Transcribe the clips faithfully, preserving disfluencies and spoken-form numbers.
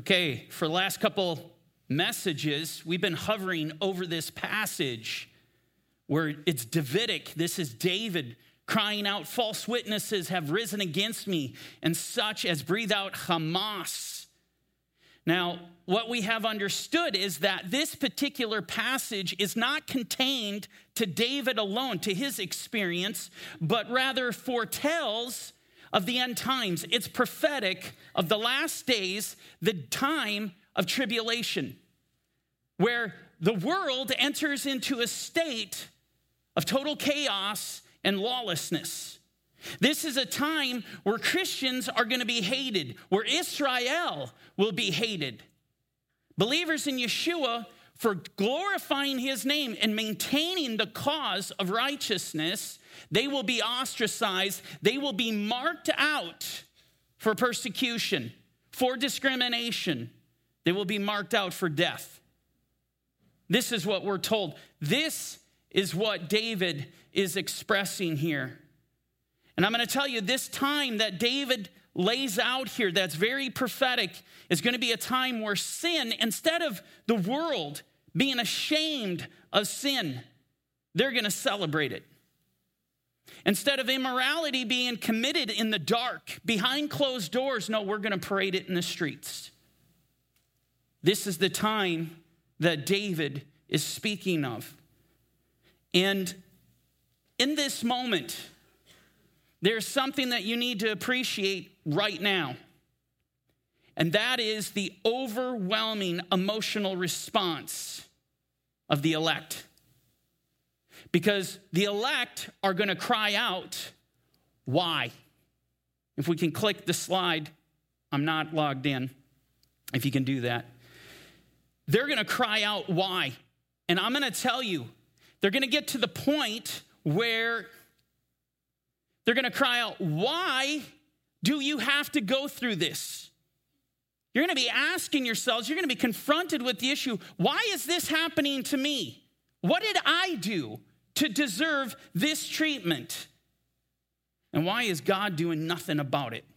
Okay, for the last couple messages, we've been hovering over this passage where it's Davidic. This is David crying out, false witnesses have risen against me, and such as breathe out Hamas. Now, what we have understood is that this particular passage is not contained to David alone, to his experience, but rather foretells of the end times. It's prophetic of the last days, the time of tribulation, where the world enters into a state of total chaos and lawlessness. This is a time where Christians are going to be hated, where Israel will be hated. Believers in Yeshua, for glorifying his name and maintaining the cause of righteousness, they will be ostracized. They will be marked out for persecution, for discrimination. They will be marked out for death. This is what we're told. This is what David is expressing here. And I'm going to tell you, this time that David lays out here that's very prophetic is going to be a time where sin, instead of the world being ashamed of sin, they're going to celebrate it. Instead of immorality being committed in the dark, behind closed doors, no, we're going to parade it in the streets. This is the time that David is speaking of. And in this moment, there's something that you need to appreciate right now. And that is the overwhelming emotional response of the elect. Because the elect are going to cry out, why? If we can click the slide, I'm not logged in, if you can do that. They're going to cry out, why? And I'm going to tell you, they're going to get to the point where they're going to cry out, why do you have to go through this? You're going to be asking yourselves, you're going to be confronted with the issue, why is this happening to me? What did I do to deserve this treatment? And why is God doing nothing about it?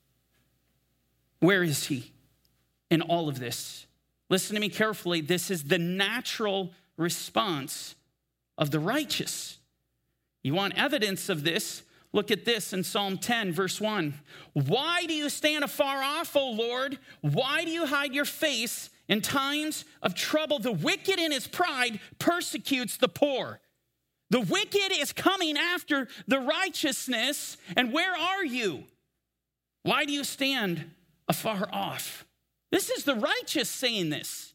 Where is he in all of this? Listen to me carefully. This is the natural response of the righteous. You want evidence of this? Look at this in Psalm ten, verse one. Why do you stand afar off, O Lord? Why do you hide your face in times of trouble? The wicked in his pride persecutes the poor. The wicked is coming after the righteousness. And where are you? Why do you stand afar off? This is the righteous saying this.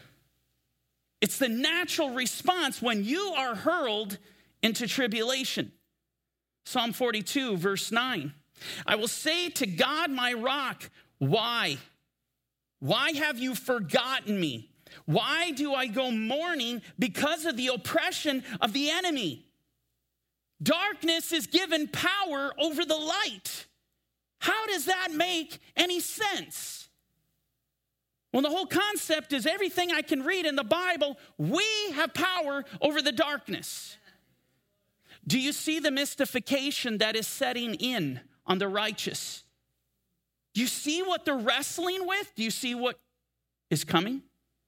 It's the natural response when you are hurled into tribulation. Psalm forty-two, verse nine. I will say to God, my rock, why? Why have you forgotten me? Why do I go mourning because of the oppression of the enemy? Darkness is given power over the light. How does that make any sense? Well, the whole concept is everything I can read in the Bible, we have power over the darkness. Do you see the mystification that is setting in on the righteous? Do you see what they're wrestling with? Do you see what is coming?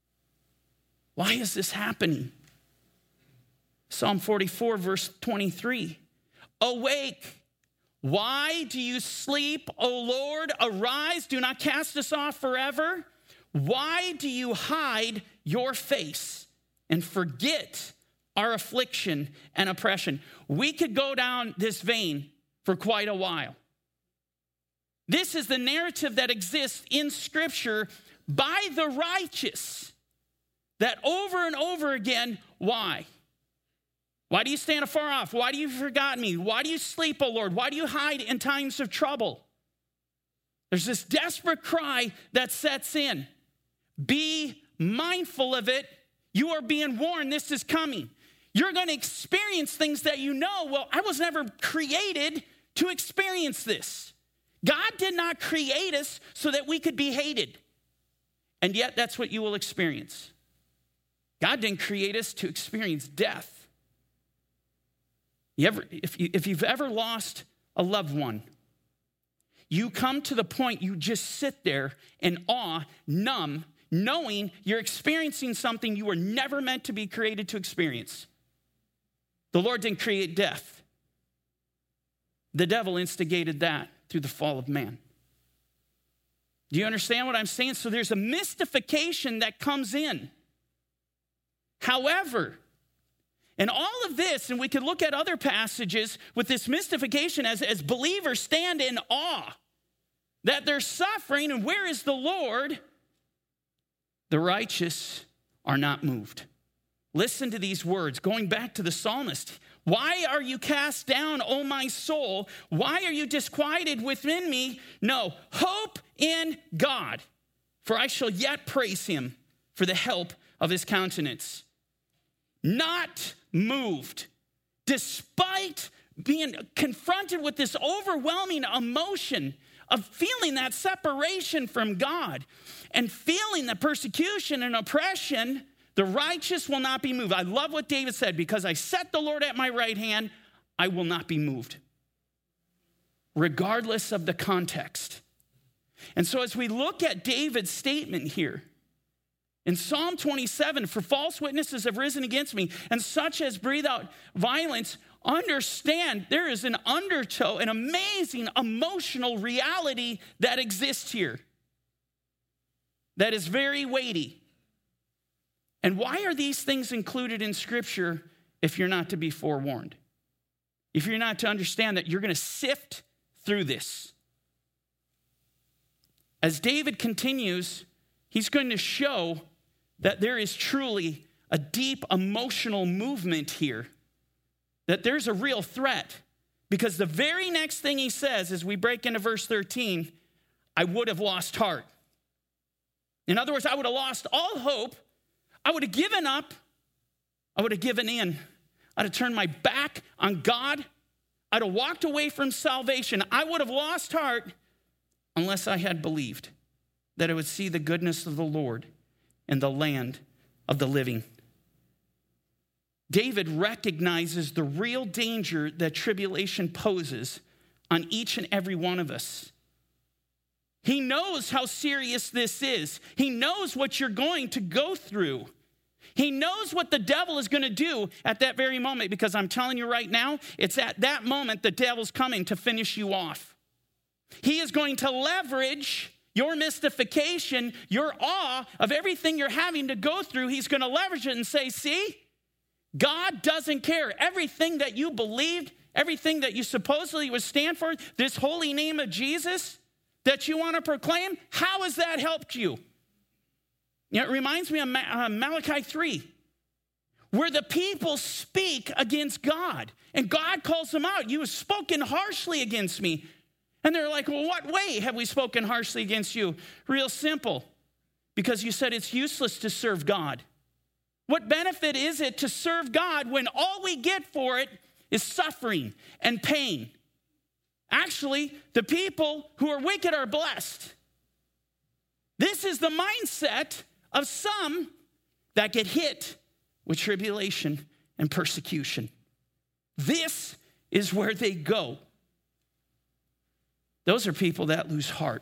Why is this happening? Psalm forty-four, verse twenty-three. Awake. Why do you sleep, O Lord? Arise, do not cast us off forever. Why do you hide your face and forget our affliction and oppression? We could go down this vein for quite a while. This is the narrative that exists in Scripture by the righteous. That over and over again, why? Why do you stand afar off? Why do you forget me? Why do you sleep, O Lord? Why do you hide in times of trouble? There's this desperate cry that sets in. Be mindful of it. You are being warned this is coming. You're going to experience things that you know, well, I was never created to experience this. God did not create us so that we could be hated. And yet that's what you will experience. God didn't create us to experience death. You ever, if, you, if you've ever lost a loved one, you come to the point you just sit there in awe, numb, knowing you're experiencing something you were never meant to be created to experience. The Lord didn't create death. The devil instigated that through the fall of man. Do you understand what I'm saying? So there's a mystification that comes in. However, in all of this, and we could look at other passages with this mystification as, as believers stand in awe that they're suffering, and where is the Lord? The righteous are not moved. Listen to these words, going back to the psalmist. Why are you cast down, O my soul? Why are you disquieted within me? No, hope in God, for I shall yet praise him for the help of his countenance. Not moved, despite being confronted with this overwhelming emotion of feeling that separation from God and feeling the persecution and oppression, the righteous will not be moved. I love what David said, because I set the Lord at my right hand, I will not be moved, regardless of the context. And so as we look at David's statement here, in Psalm twenty-seven, for false witnesses have risen against me, and such as breathe out violence, understand there is an undertow, an amazing emotional reality that exists here that is very weighty. And why are these things included in Scripture if you're not to be forewarned? If you're not to understand that you're going to sift through this? As David continues, he's going to show that there is truly a deep emotional movement here, that there's a real threat. Because the very next thing he says as we break into verse thirteen, I would have lost heart. In other words, I would have lost all hope. I would have given up. I would have given in. I'd have turned my back on God. I'd have walked away from salvation. I would have lost heart unless I had believed that I would see the goodness of the Lord in the land of the living. David recognizes the real danger that tribulation poses on each and every one of us. He knows how serious this is. He knows what you're going to go through. He knows what the devil is going to do at that very moment, because I'm telling you right now, it's at that moment the devil's coming to finish you off. He is going to leverage your mystification, your awe of everything you're having to go through. He's going to leverage it and say, see, God doesn't care. Everything that you believed, everything that you supposedly would stand for, this holy name of Jesus that you want to proclaim, how has that helped you? You know, it reminds me of Malachi three, where the people speak against God, and God calls them out. You have spoken harshly against me. And they're like, well, what way have we spoken harshly against you? Real simple, because you said it's useless to serve God. What benefit is it to serve God when all we get for it is suffering and pain? Actually, the people who are wicked are blessed. This is the mindset of some that get hit with tribulation and persecution. This is where they go. Those are people that lose heart.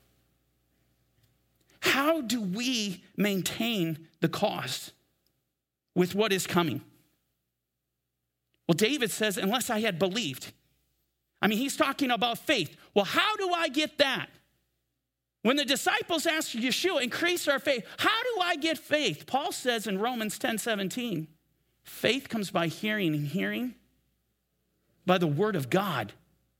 How do we maintain the cause with what is coming? Well, David says, unless I had believed. I mean, he's talking about faith. Well, how do I get that? When the disciples asked Yeshua, increase our faith, how do I get faith? Paul says in Romans ten seventeen, faith comes by hearing, and hearing by the word of God.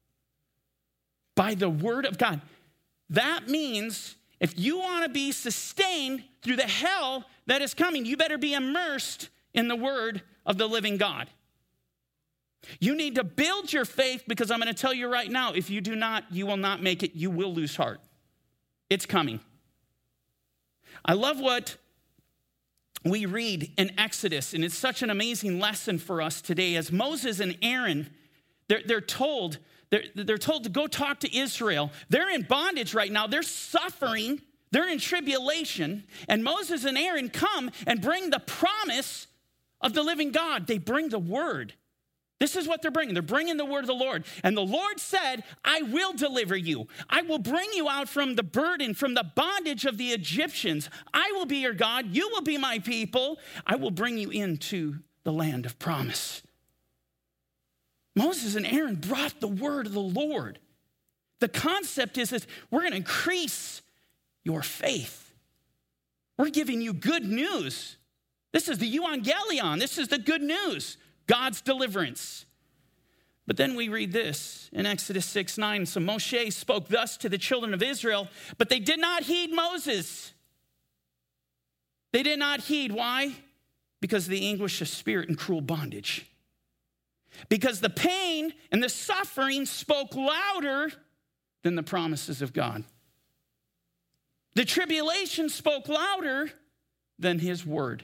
By the word of God. That means if you want to be sustained through the hell that is coming, you better be immersed in the word of the living God. You need to build your faith, because I'm going to tell you right now, if you do not, you will not make it. You will lose heart. It's coming. I love what we read in Exodus, and it's such an amazing lesson for us today. As Moses and Aaron, they're, they're told, they're, they're told to go talk to Israel. They're in bondage right now. They're suffering. They're in tribulation. And Moses and Aaron come and bring the promise of the living God. They bring the word. This is what they're bringing. They're bringing the word of the Lord. And the Lord said, I will deliver you. I will bring you out from the burden, from the bondage of the Egyptians. I will be your God. You will be my people. I will bring you into the land of promise. Moses and Aaron brought the word of the Lord. The concept is that we're going to increase your faith. We're giving you good news. This is the euangelion. This is the good news. God's deliverance. But then we read this in Exodus six nine. So Moshe spoke thus to the children of Israel, but they did not heed Moses. They did not heed. Why? Because of the anguish of spirit and cruel bondage. Because the pain and the suffering spoke louder than the promises of God. The tribulation spoke louder than his word.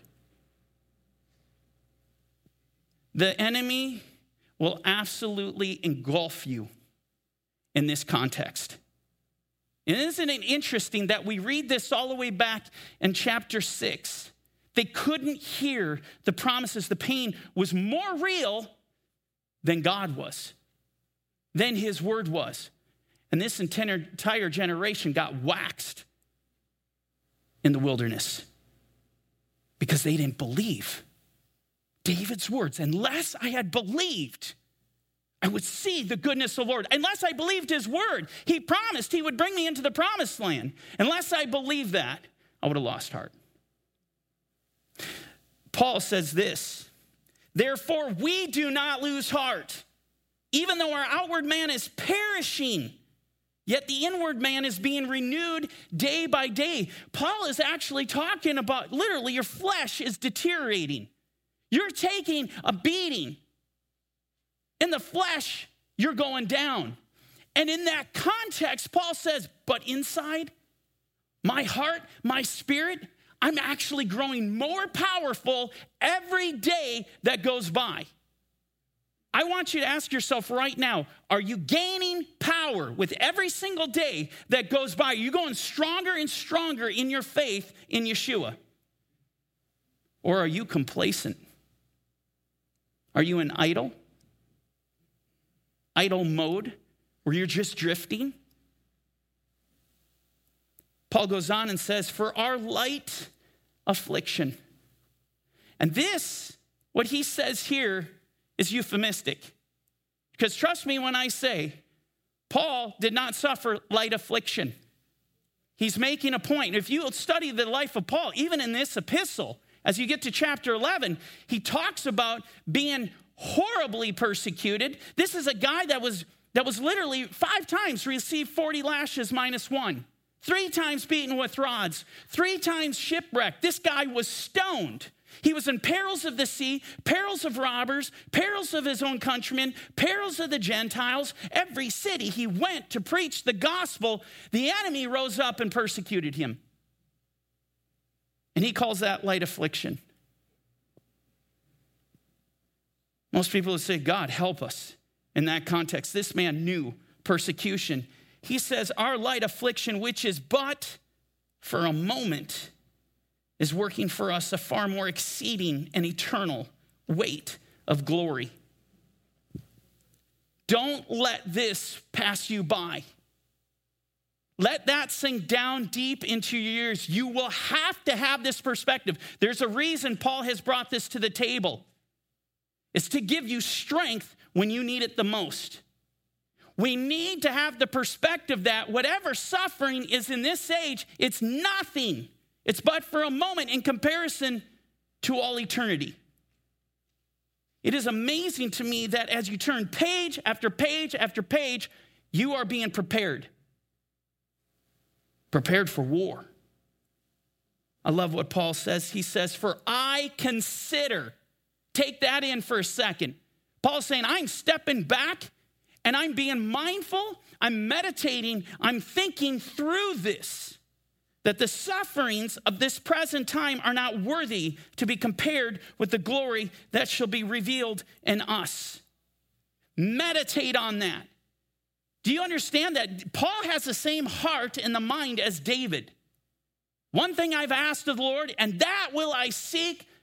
The enemy will absolutely engulf you in this context. And isn't it interesting that we read this all the way back in chapter six? They couldn't hear the promises. The pain was more real than God was, than his word was. And this entire generation got waxed in the wilderness because they didn't believe David's words. Unless I had believed, I would see the goodness of the Lord. Unless I believed his word, he promised he would bring me into the promised land. Unless I believed that, I would have lost heart. Paul says this, therefore we do not lose heart, even though our outward man is perishing, yet the inward man is being renewed day by day. Paul is actually talking about literally your flesh is deteriorating. You're taking a beating. In the flesh, you're going down. And in that context, Paul says, but inside, my heart, my spirit, I'm actually growing more powerful every day that goes by. I want you to ask yourself right now, are you gaining power with every single day that goes by? Are you going stronger and stronger in your faith in Yeshua? Or are you complacent? Are you in idle? Idle mode where you're just drifting? Paul goes on and says, for our light affliction. And this, what he says here, is euphemistic. Because trust me when I say, Paul did not suffer light affliction. He's making a point. If you study the life of Paul, even in this epistle, as you get to chapter eleven, he talks about being horribly persecuted. This is a guy that was, that was literally five times received forty lashes minus one. Three times beaten with rods. Three times shipwrecked. This guy was stoned. He was in perils of the sea, perils of robbers, perils of his own countrymen, perils of the Gentiles. Every city he went to preach the gospel, the enemy rose up and persecuted him. And he calls that light affliction. Most people would say, God, help us. In that context, this man knew persecution. He says, our light affliction, which is but for a moment, is working for us a far more exceeding and eternal weight of glory. Don't let this pass you by. Let that sink down deep into your ears. You will have to have this perspective. There's a reason Paul has brought this to the table. It's to give you strength when you need it the most. We need to have the perspective that whatever suffering is in this age, it's nothing. It's but for a moment in comparison to all eternity. It is amazing to me that as you turn page after page after page, you are being prepared. Prepared for war. I love what Paul says. He says, for I consider, take that in for a second. Paul's saying, I'm stepping back and I'm being mindful, I'm meditating, I'm thinking through this, that the sufferings of this present time are not worthy to be compared with the glory that shall be revealed in us. Meditate on that. Do you understand that Paul has the same heart and the mind as David? One thing I've asked of the Lord, and that will I seek,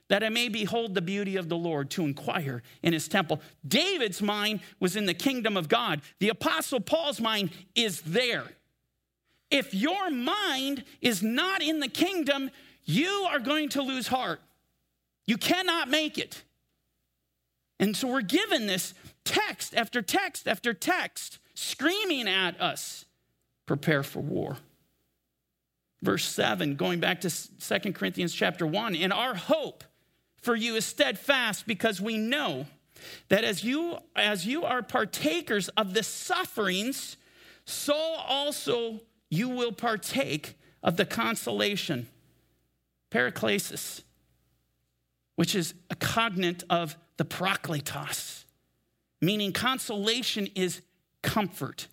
that I may behold the beauty of the Lord, to inquire in his temple. David's mind was in the kingdom of God. The Apostle Paul's mind is there. If your mind is not in the kingdom, you are going to lose heart. You cannot make it. And so we're given this text after text after text screaming at us, prepare for war. Verse seven, going back to Second Corinthians chapter one, and our hope for you is steadfast, because we know that as you, as you are partakers of the sufferings, so also you will partake of the consolation, paraklesis, which is a cognate of the parakletos, meaning consolation is comfort.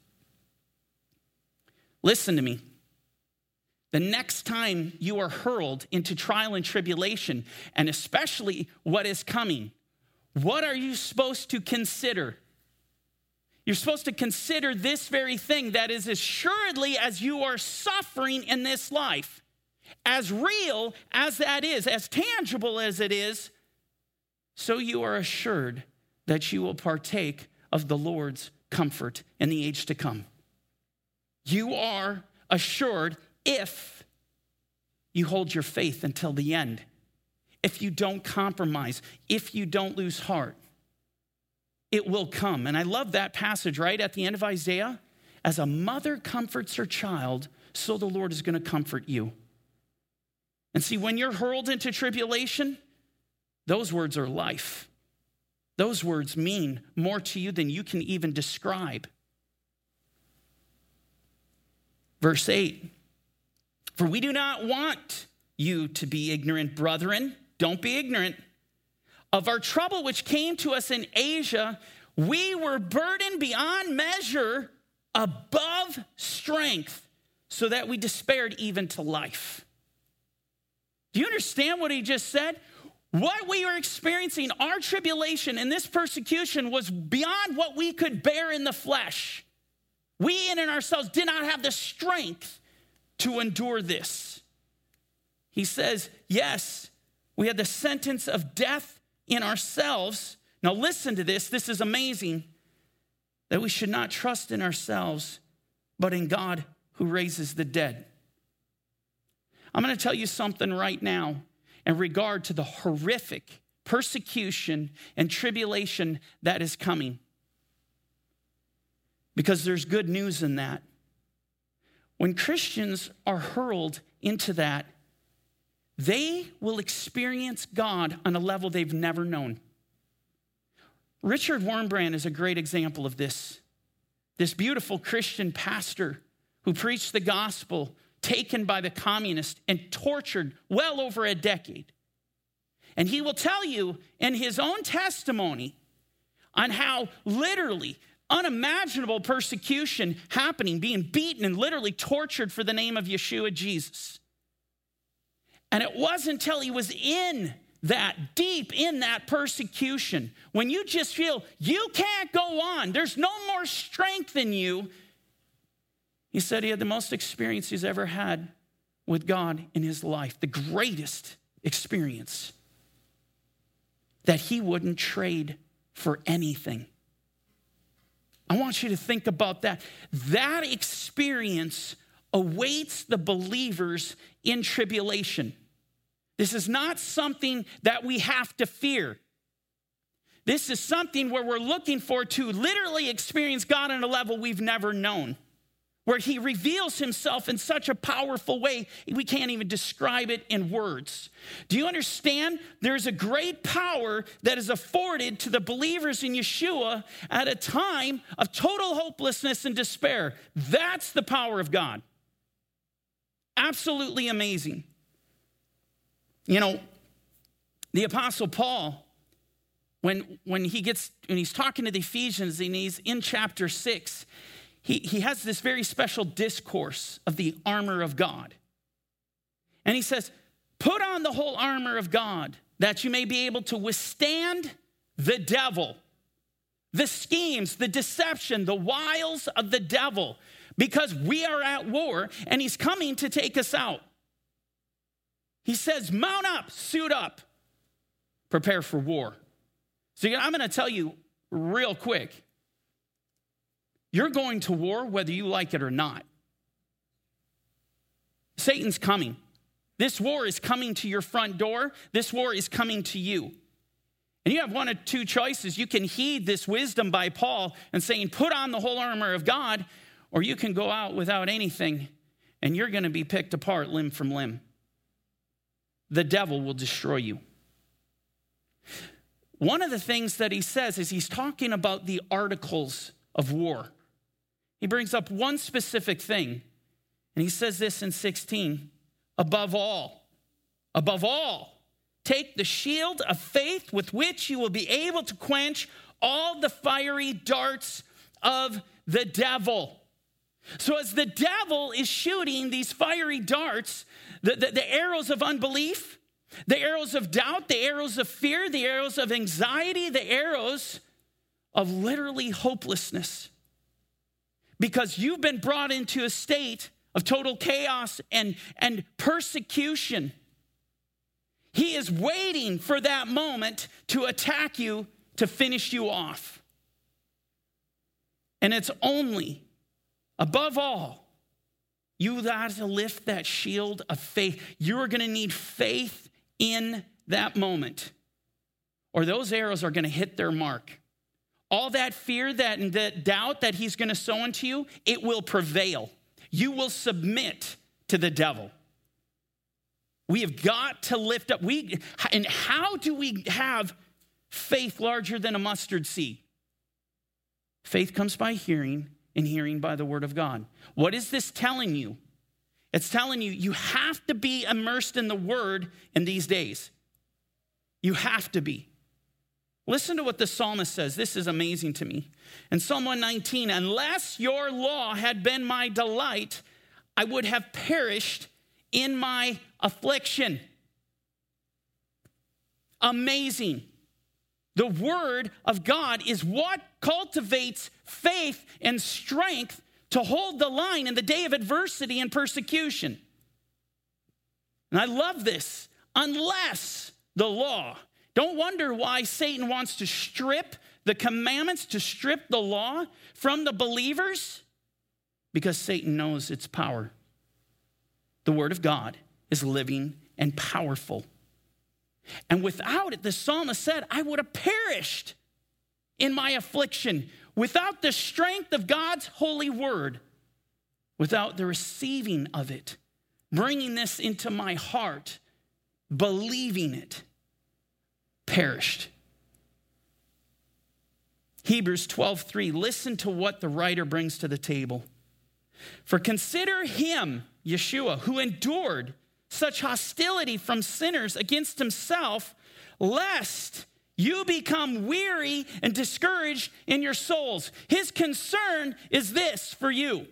Listen to me. The next time you are hurled into trial and tribulation, and especially what is coming, what are you supposed to consider? You're supposed to consider this very thing, that is, assuredly as you are suffering in this life, as real as that is, as tangible as it is, so you are assured that you will partake of the Lord's comfort in the age to come. You are assured if you hold your faith until the end, if you don't compromise, if you don't lose heart, it will come. And I love that passage right at the end of Isaiah. As a mother comforts her child, so the Lord is going to comfort you. And see, when you're hurled into tribulation, those words are life. Those words mean more to you than you can even describe. Verse eight, for we do not want you to be ignorant, brethren. Don't be ignorant of our trouble which came to us in Asia. We were burdened beyond measure, above strength, so that we despaired even to life. Do you understand what he just said? What we were experiencing, our tribulation and this persecution, was beyond what we could bear in the flesh. We in and ourselves did not have the strength to endure this. He says, yes, we had the sentence of death in ourselves. Now listen to this. This is amazing. That we should not trust in ourselves, but in God who raises the dead. I'm going to tell you something right now in regard to the horrific persecution and tribulation that is coming. Because there's good news in that. When Christians are hurled into that, they will experience God on a level they've never known. Richard Wurmbrand is a great example of this. This beautiful Christian pastor who preached the gospel, taken by the communists and tortured well over a decade. And he will tell you in his own testimony on how literally unimaginable persecution happening, being beaten and literally tortured for the name of Yeshua Jesus. And it wasn't until he was in that, deep in that persecution, when you just feel you can't go on, there's no more strength in you. He said he had the most experience he's ever had with God in his life, the greatest experience that he wouldn't trade for anything. I want you to think about that. That experience awaits the believers in tribulation. This is not something that we have to fear. This is something where we're looking for to literally experience God on a level we've never known, where he reveals himself in such a powerful way, we can't even describe it in words. Do you understand? There's a great power that is afforded to the believers in Yeshua at a time of total hopelessness and despair. That's the power of God. Absolutely amazing. You know, the Apostle Paul, when, when he gets, when he's talking to the Ephesians and he's in chapter six, He, he has this very special discourse of the armor of God. And he says, put on the whole armor of God that you may be able to withstand the devil, the schemes, the deception, the wiles of the devil, because we are at war and he's coming to take us out. He says, mount up, suit up. prepare for war. So I'm going to tell you real quick. You're going to war whether you like it or not. Satan's coming. This war is coming to your front door. This war is coming to you. And you have one of two choices. You can heed this wisdom by Paul and saying, put on the whole armor of God, or you can go out without anything and you're going to be picked apart limb from limb. The devil will destroy you. One of the things that he says is he's talking about the articles of war. He brings up one specific thing, and he says this in sixteen, above all, above all, take the shield of faith with which you will be able to quench all the fiery darts of the devil. So as the devil is shooting these fiery darts, the, the, the arrows of unbelief, the arrows of doubt, the arrows of fear, the arrows of anxiety, the arrows of literally hopelessness. Because you've been brought into a state of total chaos and, and persecution. He is waiting for that moment to attack you, to finish you off. And it's only, above all, you got to lift that shield of faith. You're going to need faith in that moment, or those arrows are going to hit their mark. All that fear, that, and that doubt that he's going to sow into you, it will prevail. You will submit to the devil. We have got to lift up. We and how do we have faith larger than a mustard seed? Faith comes by hearing, and hearing by the word of God. What is this telling you? It's telling you you have to be immersed in the word in these days. You have to be. Listen to what the psalmist says. This is amazing to me. In Psalm one nineteen, unless your law had been my delight, I would have perished in my affliction. Amazing. The word of God is what cultivates faith and strength to hold the line in the day of adversity and persecution. And I love this. Unless the law. Don't wonder why Satan wants to strip the commandments, to strip the law from the believers. Because Satan knows its power. The word of God is living and powerful. And without it, the psalmist said, I would have perished in my affliction. Without the strength of God's holy word, without the receiving of it, bringing this into my heart, believing it, perished. Hebrews twelve three, listen to what the writer brings to the table. For consider him, Yeshua, who endured such hostility from sinners against himself, lest you become weary and discouraged in your souls. His concern is this for you.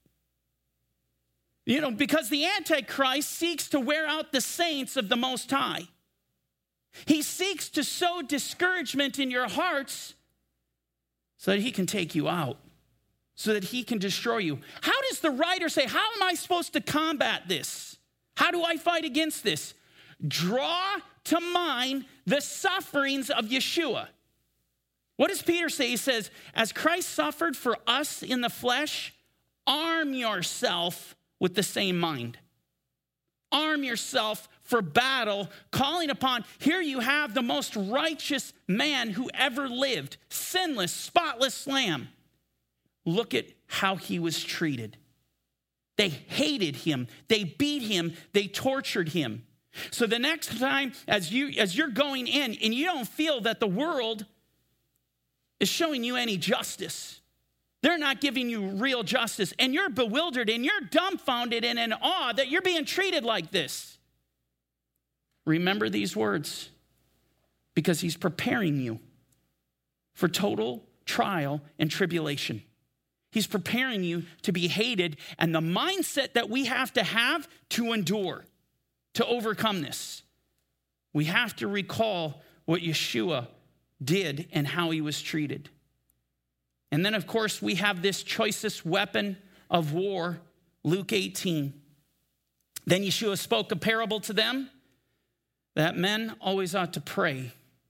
You know, because the Antichrist seeks to wear out the saints of the Most High. He seeks to sow discouragement in your hearts so that he can take you out, so that he can destroy you. How does the writer say, how am I supposed to combat this? How do I fight against this? Draw to mind the sufferings of Yeshua. What does Peter say? He says, as Christ suffered for us in the flesh, arm yourself with the same mind. Arm yourself for battle, calling upon, here you have the most righteous man who ever lived, sinless, spotless lamb. Look at how he was treated. They hated him. They beat him. They tortured him. So the next time as, you, as you're going in and you don't feel that the world is showing you any justice, they're not giving you real justice, and you're bewildered and you're dumbfounded and in awe that you're being treated like this, remember these words, because he's preparing you for total trial and tribulation. He's preparing you to be hated, and the mindset that we have to have to endure, to overcome this. We have to recall what Yeshua did and how he was treated. And then, of course, we have this choicest weapon of war, Luke eighteen. Then Yeshua spoke a parable to them that men always ought to pray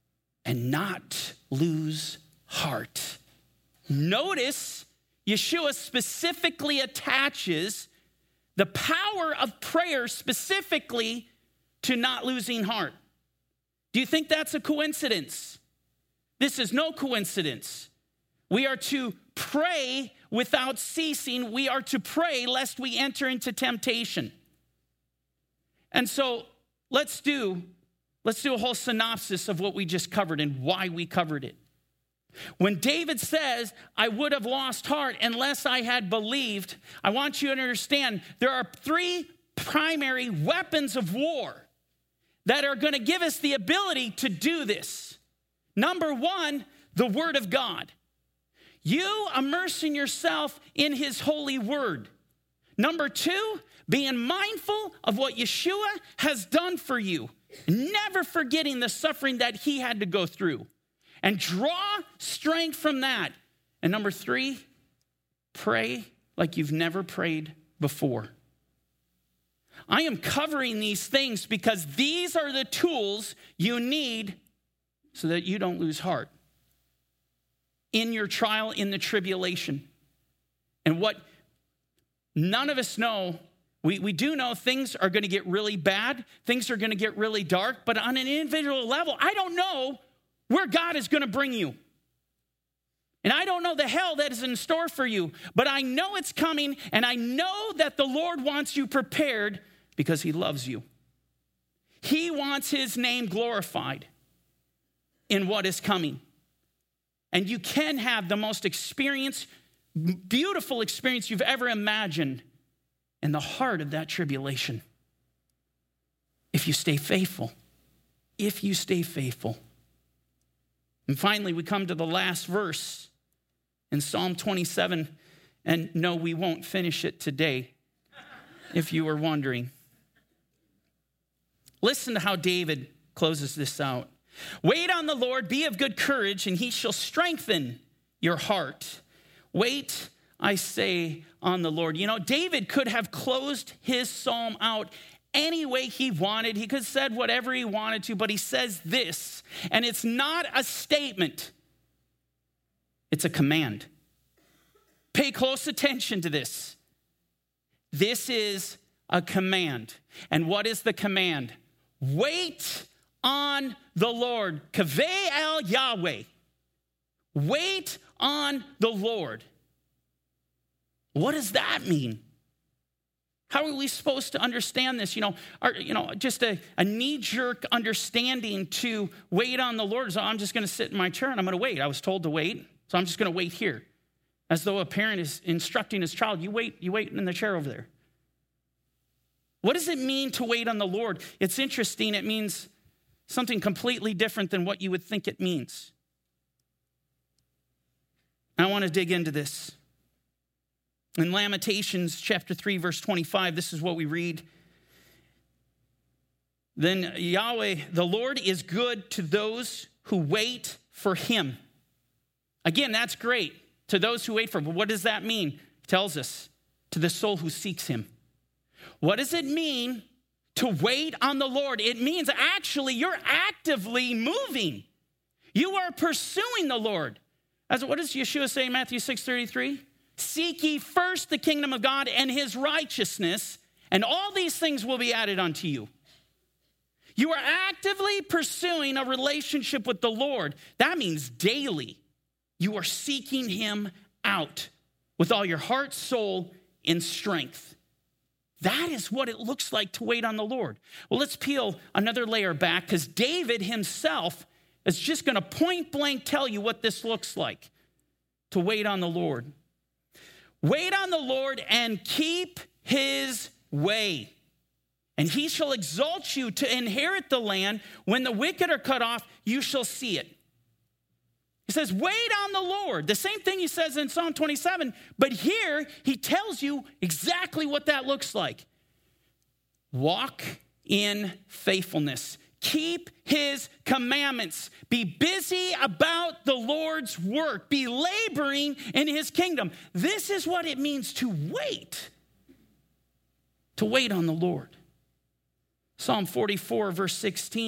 and not lose heart. Notice Yeshua specifically attaches the power of prayer specifically to not losing heart. Do you think that's a coincidence? This is no coincidence. We are to pray without ceasing. We are to pray lest we enter into temptation. And so let's do, let's do a whole synopsis of what we just covered and why we covered it. When David says, I would have lost heart unless I had believed, I want you to understand there are three primary weapons of war that are going to give us the ability to do this. Number one, the Word of God. You immersing yourself in His holy Word. Number two, being mindful of what Yeshua has done for you, never forgetting the suffering that He had to go through. And draw strength from that. And number three, pray like you've never prayed before. I am covering these things because these are the tools you need so that you don't lose heart in your trial, in the tribulation. And what none of us know, we, we do know things are going to get really bad. Things are going to get really dark. But on an individual level, I don't know where God is going to bring you. And I don't know the hell that is in store for you, but I know it's coming, and I know that the Lord wants you prepared because He loves you. He wants His name glorified in what is coming. And you can have the most experience, beautiful experience you've ever imagined in the heart of that tribulation. If you stay faithful, if you stay faithful. And finally, we come to the last verse in Psalm twenty-seven. And no, we won't finish it today, if you were wondering. Listen to how David closes this out. Wait on the Lord, be of good courage, and He shall strengthen your heart. Wait, I say, on the Lord. You know, David could have closed his psalm out any way he wanted. He could have said whatever he wanted to, but he says this, and it's not a statement. It's a command. Pay close attention to this. This is a command. And what is the command? Wait on the Lord. Kaveh el Yahweh. Wait on the Lord. What does that mean? How are we supposed to understand this? You know, are, you know, just a, a knee-jerk understanding to wait on the Lord. So I'm just going to sit in my chair and I'm going to wait. I was told to wait, so I'm just going to wait here. As though a parent is instructing his child, you wait, you wait in the chair over there. What does it mean to wait on the Lord? It's interesting. It means something completely different than what you would think it means. I want to dig into this. In Lamentations chapter three, verse twenty-five, this is what we read. Then Yahweh, the Lord is good to those who wait for Him. Again, that's great. To those who wait for Him. But what does that mean? He tells us, to the soul who seeks Him. What does it mean to wait on the Lord? It means actually you're actively moving. You are pursuing the Lord. As what does Yeshua say in Matthew six thirty-three? Seek ye first the kingdom of God and His righteousness, and all these things will be added unto you. You are actively pursuing a relationship with the Lord. That means daily. You are seeking Him out with all your heart, soul, and strength. That is what it looks like to wait on the Lord. Well, let's peel another layer back, because David himself is just going to point blank tell you what this looks like to wait on the Lord. Wait on the Lord and keep His way, and He shall exalt you to inherit the land. When the wicked are cut off, you shall see it. He says, wait on the Lord. The same thing He says in Psalm twenty-seven, but here He tells you exactly what that looks like. Walk in faithfulness. Keep His commandments. Be busy about the Lord's work. Be laboring in His kingdom. This is what it means to wait. To wait on the Lord. Psalm forty-four, verse sixteen.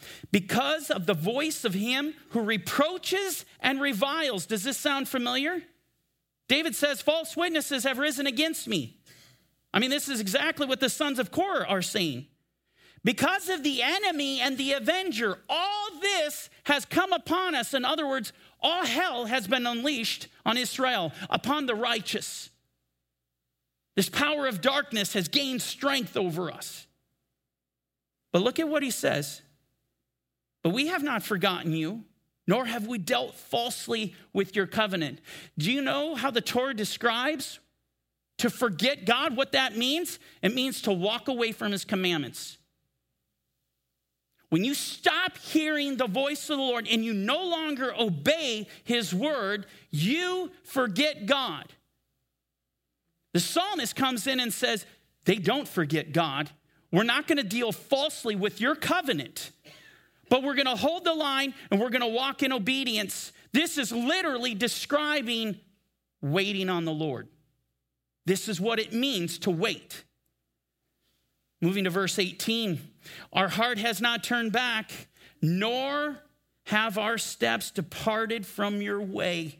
because of the voice of him who reproaches and reviles. Does this sound familiar? David says, false witnesses have risen against me. I mean, this is exactly what the sons of Korah are saying. Because of the enemy and the avenger, all this has come upon us. In other words, all hell has been unleashed on Israel, upon the righteous. This power of darkness has gained strength over us. But look at what he says. But we have not forgotten you, nor have we dealt falsely with your covenant. Do you know how the Torah describes to forget God, what that means? It means to walk away from his commandments. When you stop hearing the voice of the Lord and you no longer obey his word, you forget God. The psalmist comes in and says, they don't forget God. We're not going to deal falsely with your covenant, but we're going to hold the line and we're going to walk in obedience. This is literally describing waiting on the Lord. This is what it means to wait. Moving to verse eighteen, our heart has not turned back, nor have our steps departed from your way.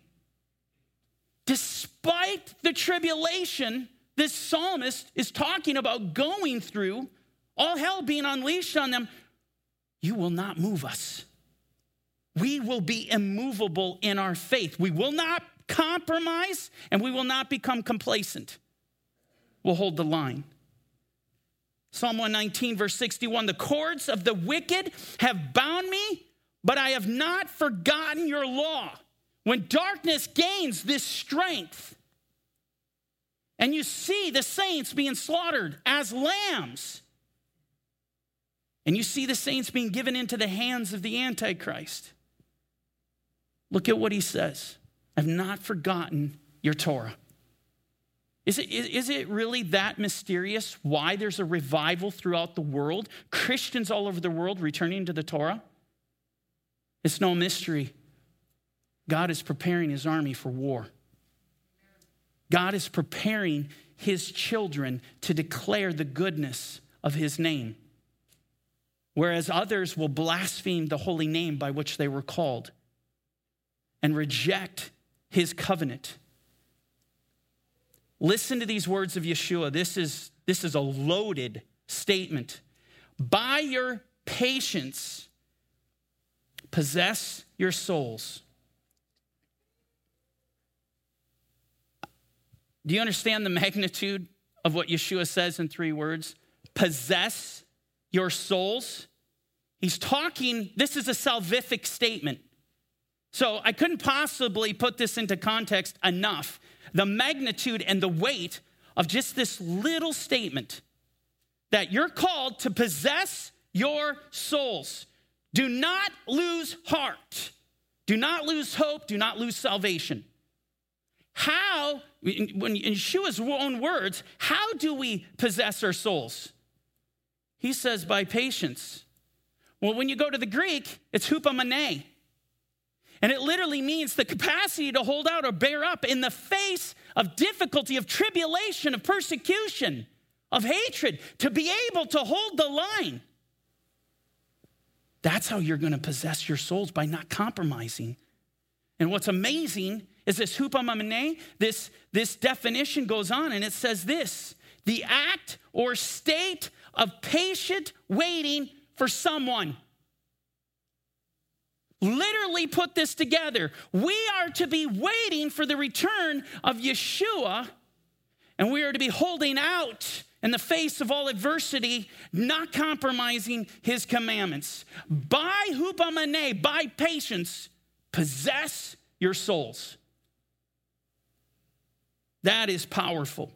Despite the tribulation this psalmist is talking about going through, all hell being unleashed on them, you will not move us. We will be immovable in our faith. We will not compromise, and we will not become complacent. We'll hold the line. Psalm one nineteen, verse sixty-one, the cords of the wicked have bound me, but I have not forgotten your law. When darkness gains this strength, and you see the saints being slaughtered as lambs, and you see the saints being given into the hands of the Antichrist, look at what he says. I've not forgotten your Torah. Is it, is it really that mysterious why there's a revival throughout the world? Christians all over the world returning to the Torah? It's no mystery. God is preparing his army for war. God is preparing his children to declare the goodness of his name, whereas others will blaspheme the holy name by which they were called and reject his covenant. Listen to these words of Yeshua. This is, this is a loaded statement. By your patience, possess your souls. Do you understand the magnitude of what Yeshua says in three words? Possess your souls. He's talking, this is a salvific statement. So I couldn't possibly put this into context enough. The magnitude and the weight of just this little statement that you're called to possess your souls. Do not lose heart. Do not lose hope. Do not lose salvation. How, when in Yeshua's own words, how do we possess our souls? He says by patience. Well, when you go to the Greek, it's hupomone. And it literally means the capacity to hold out or bear up in the face of difficulty, of tribulation, of persecution, of hatred, to be able to hold the line. That's how you're going to possess your souls, by not compromising. And what's amazing is this hupomone, this, this definition goes on and it says this: the act or state of patient waiting for someone. Literally put this together. We are to be waiting for the return of Yeshua, and we are to be holding out in the face of all adversity, not compromising his commandments. By hupomone, by patience, possess your souls. That is powerful.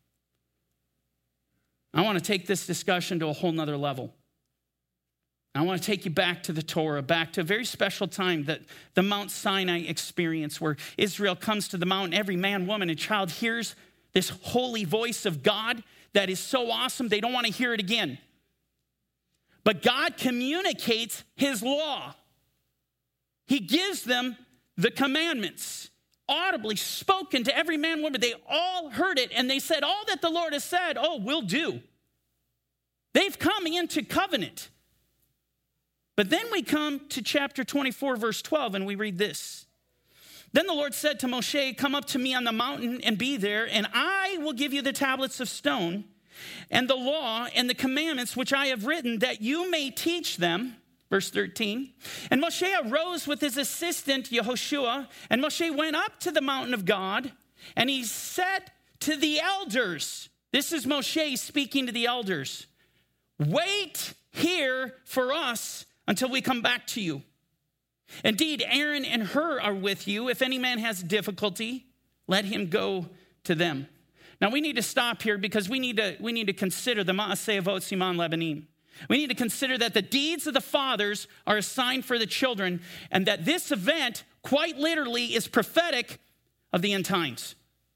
I want to take this discussion to a whole nother level. I want to take you back to the Torah, back to a very special time, that the Mount Sinai experience, where Israel comes to the mountain. Every man, woman, and child hears this holy voice of God that is so awesome, they don't want to hear it again. But God communicates his law. He gives them the commandments, audibly spoken to every man, woman. They all heard it, and they said, all that the Lord has said, oh, we'll do. They've come into covenant. But then we come to chapter twenty-four, verse twelve, and we read this. Then the Lord said to Moshe, come up to me on the mountain and be there, and I will give you the tablets of stone and the law and the commandments which I have written, that you may teach them. Verse thirteen. And Moshe arose with his assistant Yehoshua, and Moshe went up to the mountain of God, and he said to the elders, this is Moshe speaking to the elders, wait here for us until we come back to you. Indeed, Aaron and Hur are with you. If any man has difficulty, let him go to them. Now we need to stop here because we need to, we need to consider the Ma'aseh Avot Siman Lebanim. We need to consider that the deeds of the fathers are a sign for the children, and that this event, quite literally, is prophetic of the end times.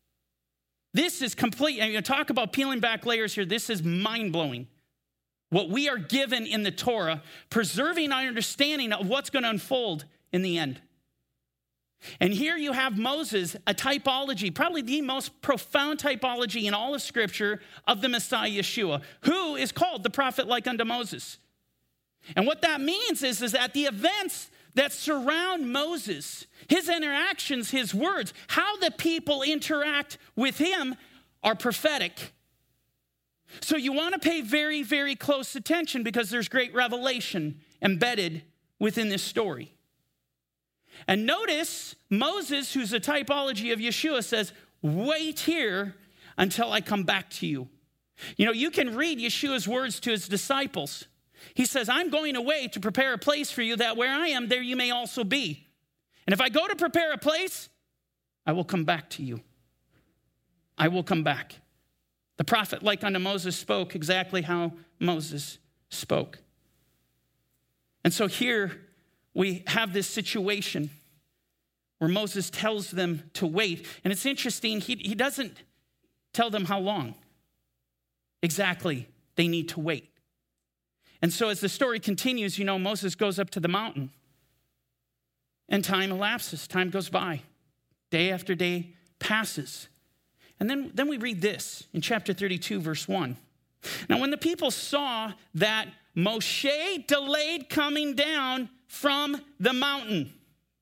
This is complete. And you talk about peeling back layers here. This is mind-blowing. What we are given in the Torah, preserving our understanding of what's going to unfold in the end. And here you have Moses, a typology, probably the most profound typology in all of Scripture of the Messiah Yeshua, who is called the prophet like unto Moses. And what that means is, is that the events that surround Moses, his interactions, his words, how the people interact with him are prophetic. So you want to pay very, very close attention because there's great revelation embedded within this story. And notice Moses, who's a typology of Yeshua, says, wait here until I come back to you. You know, you can read Yeshua's words to his disciples. He says, I'm going away to prepare a place for you, that where I am, there you may also be. And if I go to prepare a place, I will come back to you. I will come back. The prophet like unto Moses spoke exactly how Moses spoke. And so here we have this situation where Moses tells them to wait. And it's interesting, he, he doesn't tell them how long exactly they need to wait. And so as the story continues, you know, Moses goes up to the mountain and time elapses, time goes by. Day after day passes. And then, then we read this in chapter thirty-two, verse one. Now, when the people saw that Moshe delayed coming down from the mountain,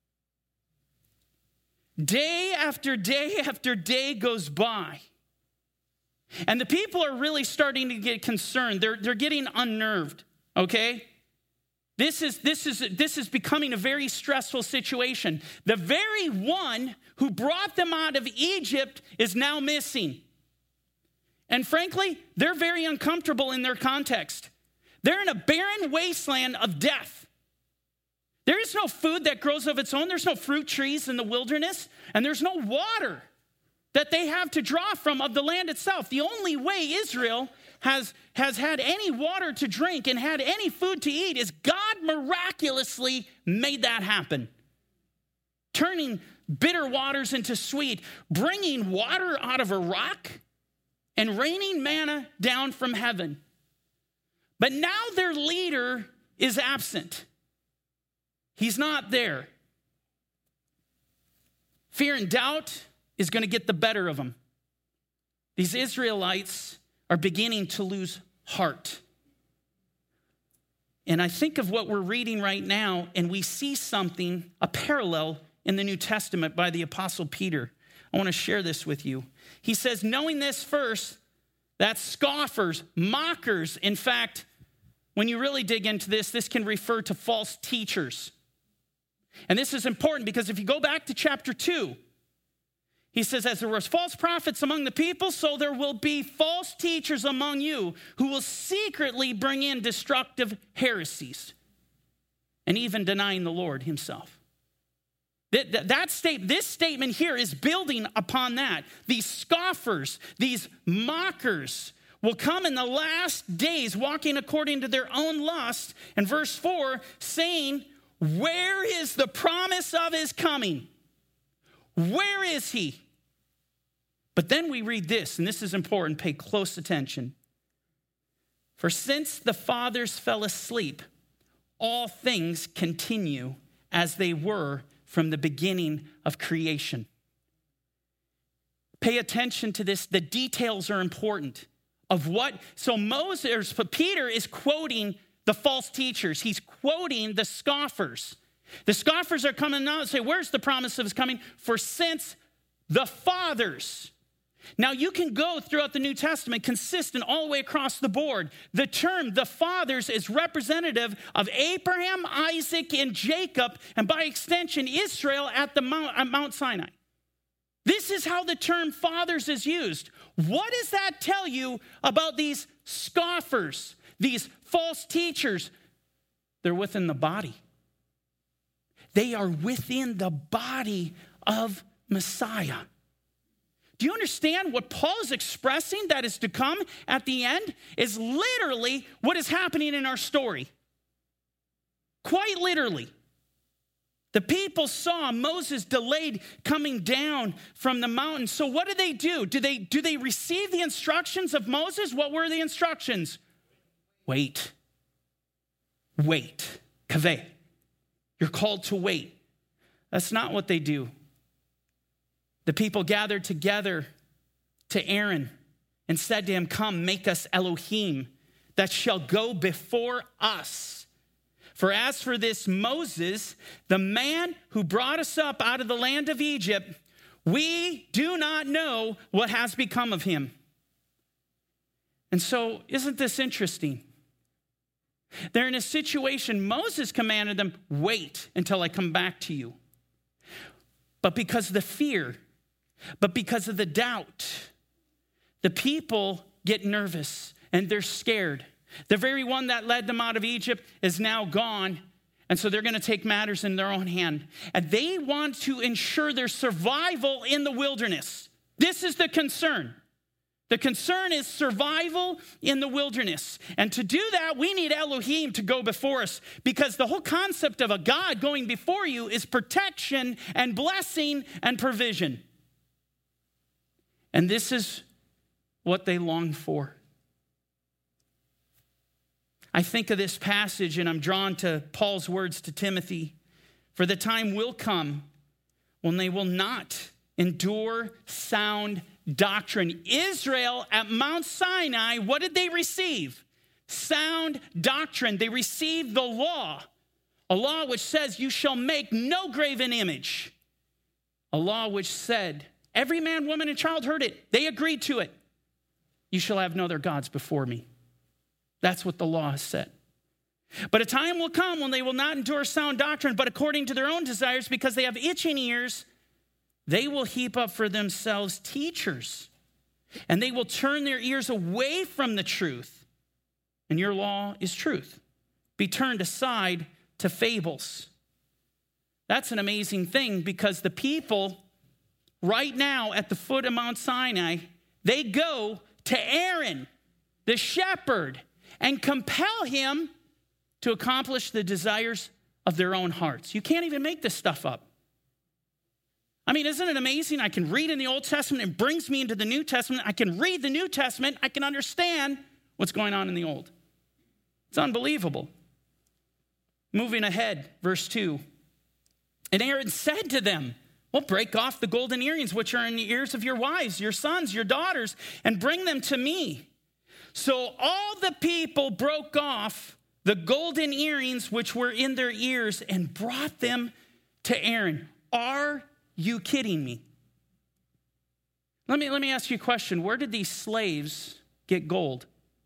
day after day after day goes by, and the people are really starting to get concerned. They're, they're getting unnerved, okay? This is, this, is, this is becoming a very stressful situation. The very one who brought them out of Egypt is now missing. And frankly, they're very uncomfortable in their context. They're in a barren wasteland of death. There is no food that grows of its own. There's no fruit trees in the wilderness. And there's no water that they have to draw from of the land itself. The only way Israel has, has had any water to drink and had any food to eat is God miraculously made that happen. Turning bitter waters into sweet, bringing water out of a rock, and raining manna down from heaven. But now their leader is absent. He's not there. Fear and doubt is going to get the better of them. These Israelites are beginning to lose heart. And I think of what we're reading right now, and we see something, a parallel in the New Testament by the Apostle Peter. I want to share this with you. He says, knowing this first, that scoffers, mockers, in fact, when you really dig into this, this can refer to false teachers. And this is important because if you go back to chapter two, he says, as there were false prophets among the people, so there will be false teachers among you who will secretly bring in destructive heresies and even denying the Lord himself. That, that, that state, this statement here is building upon that. These scoffers, these mockers will come in the last days walking according to their own lust. And verse four saying, where is the promise of his coming? Where is he? But then we read this, and this is important, pay close attention. For since the fathers fell asleep, all things continue as they were from the beginning of creation. Pay attention to this. The details are important of what. So Moses, but Peter is quoting the false teachers. He's quoting the scoffers. The scoffers are coming out and say, where's the promise of his coming? For since the fathers. Now you can go throughout the New Testament consistent all the way across the board. The term the fathers is representative of Abraham, Isaac, and Jacob, and by extension, Israel at the Mount, at Mount Sinai. This is how the term fathers is used. What does that tell you about these scoffers, these false teachers? They're within the body. They are within the body of Messiah. Do you understand what Paul is expressing that is to come at the end is literally what is happening in our story? Quite literally. The people saw Moses delayed coming down from the mountain. So what do they do? Do they, do they receive the instructions of Moses? What were the instructions? Wait. Wait. Kaveh. You're called to wait. That's not what they do. The people gathered together to Aaron and said to him, come, make us Elohim that shall go before us. For as for this Moses, the man who brought us up out of the land of Egypt, we do not know what has become of him. And so, isn't this interesting? They're in a situation, Moses commanded them, wait until I come back to you. But because of the fear, but because of the doubt, the people get nervous and they're scared. The very one that led them out of Egypt is now gone. And so they're going to take matters in their own hand. And they want to ensure their survival in the wilderness. This is the concern. The concern is survival in the wilderness. And to do that, we need Elohim to go before us. Because the whole concept of a God going before you is protection and blessing and provision. And this is what they long for. I think of this passage and I'm drawn to Paul's words to Timothy. For the time will come when they will not endure sound doctrine. Israel at Mount Sinai, what did they receive? Sound doctrine. They received the law. A law which says you shall make no graven image. A law which said, every man, woman, and child heard it. They agreed to it. You shall have no other gods before me. That's what the law has said. But a time will come when they will not endure sound doctrine, but according to their own desires, because they have itching ears, they will heap up for themselves teachers, and they will turn their ears away from the truth. And your law is truth. Be turned aside to fables. That's an amazing thing, because the people right now at the foot of Mount Sinai, they go to Aaron, the shepherd, and compel him to accomplish the desires of their own hearts. You can't even make this stuff up. I mean, isn't it amazing? I can read in the Old Testament, it brings me into the New Testament. I can read the New Testament, I can understand what's going on in the Old. It's unbelievable. Moving ahead, verse two. And Aaron said to them, well, break off the golden earrings which are in the ears of your wives, your sons, your daughters, and bring them to me. So all the people broke off the golden earrings which were in their ears and brought them to Aaron. Are you kidding me? Let me, let me ask you a question. Where did these slaves get gold?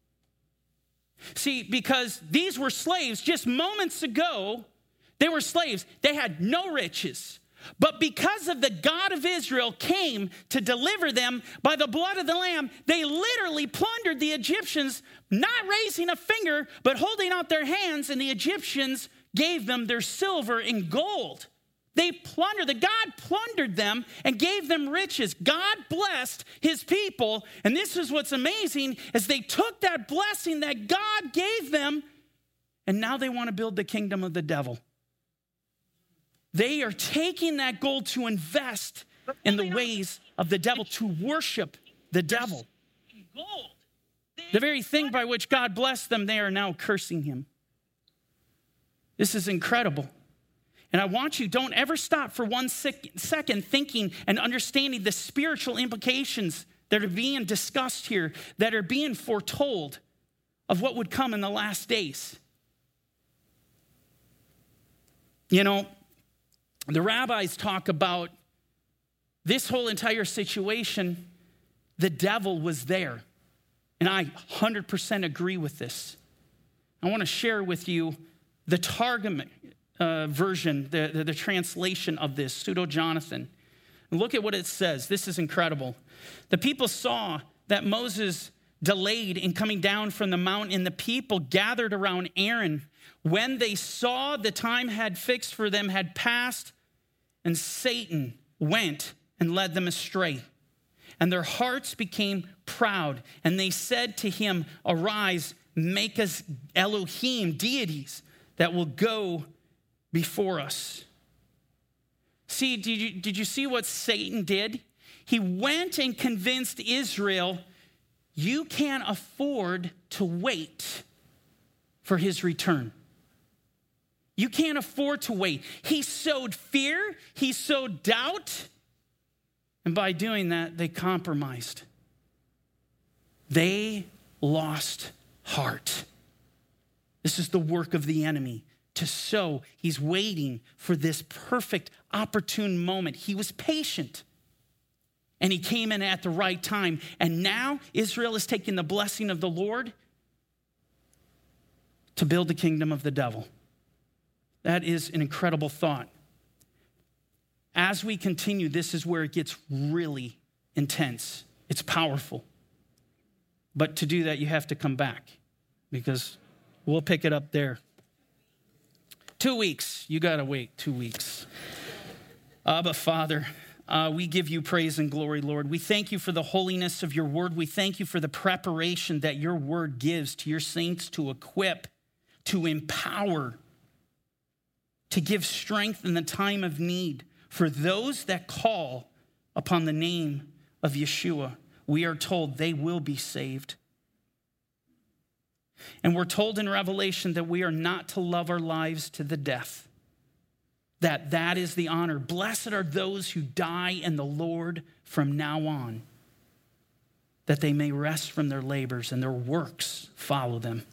See, because these were slaves just moments ago, they were slaves. They had no riches. But because of the God of Israel came to deliver them by the blood of the Lamb, they literally plundered the Egyptians, not raising a finger, but holding out their hands, and the Egyptians gave them their silver and gold. They plundered, the God plundered them and gave them riches. God blessed his people, and this is what's amazing, is they took that blessing that God gave them, and now they want to build the kingdom of the devil. They are taking that gold to invest in the ways of the devil, to worship the devil. The very thing by which God blessed them, they are now cursing him. This is incredible. And I want you, don't ever stop for one second thinking and understanding the spiritual implications that are being discussed here, that are being foretold of what would come in the last days. You know, the rabbis talk about this whole entire situation, the devil was there. And I one hundred percent agree with this. I want to share with you the Targum uh, version, the, the, the translation of this, Pseudo-Jonathan. And look at what it says. This is incredible. The people saw that Moses delayed in coming down from the mountain, and the people gathered around Aaron. When they saw the time had fixed for them had passed, and Satan went and led them astray. And their hearts became proud, and they said to him, "Arise, make us Elohim, deities, that will go before us." See, did you, did you see what Satan did? He went and convinced Israel, you can't afford to wait for his return. You can't afford to wait. He sowed fear. He sowed doubt. And by doing that, they compromised. They lost heart. This is the work of the enemy, to sow. He's waiting for this perfect, opportune moment. He was patient. And he came in at the right time. And now Israel is taking the blessing of the Lord to build the kingdom of the devil. That is an incredible thought. As we continue, this is where it gets really intense. It's powerful. But to do that, you have to come back, because we'll pick it up there. Two weeks. You got to wait two weeks. Abba, Father, uh, we give you praise and glory, Lord. We thank you for the holiness of your word. We thank you for the preparation that your word gives to your saints to equip, to empower, to give strength in the time of need. For those that call upon the name of Yeshua, we are told they will be saved. And we're told in Revelation that we are not to love our lives to the death. That that is the honor. Blessed are those who die in the Lord from now on, that they may rest from their labors and their works follow them.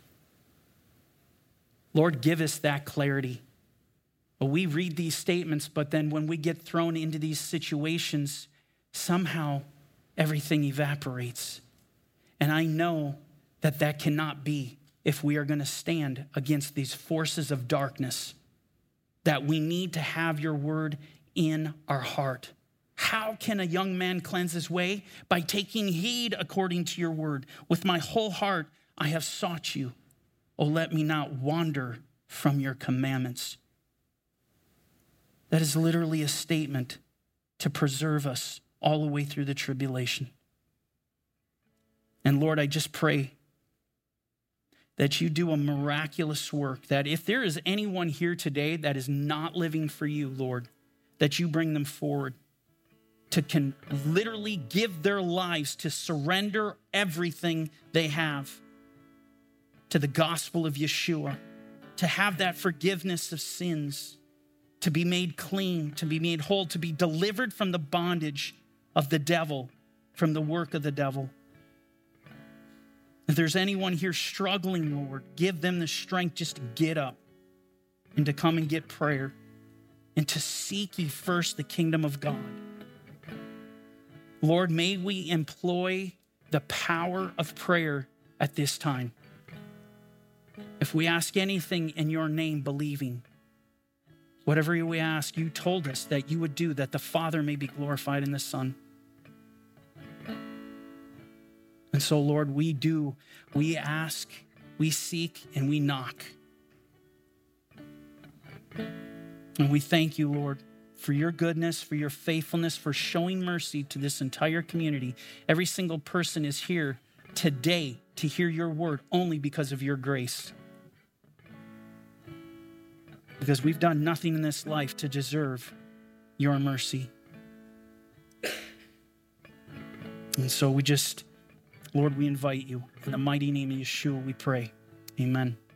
Lord, give us that clarity. Well, we read these statements, but then when we get thrown into these situations, somehow everything evaporates. And I know that that cannot be if we are going to stand against these forces of darkness, that we need to have your word in our heart. How can a young man cleanse his way? By taking heed according to your word. With my whole heart, I have sought you. Oh, let me not wander from your commandments. That is literally a statement to preserve us all the way through the tribulation. And Lord, I just pray that you do a miraculous work, that if there is anyone here today that is not living for you, Lord, that you bring them forward to can literally give their lives, to surrender everything they have to the gospel of Yeshua, to have that forgiveness of sins, to be made clean, to be made whole, to be delivered from the bondage of the devil, from the work of the devil. If there's anyone here struggling, Lord, give them the strength just to get up and to come and get prayer and to seek ye first the kingdom of God. Lord, may we employ the power of prayer at this time. If we ask anything in your name, believing, whatever we ask, you told us that you would do, that the Father may be glorified in the Son. And so, Lord, we do, we ask, we seek, and we knock. And we thank you, Lord, for your goodness, for your faithfulness, for showing mercy to this entire community. Every single person is here today to hear your word only because of your grace. Because we've done nothing in this life to deserve your mercy. And so we just, Lord, we invite you. In the mighty name of Yeshua, we pray. Amen.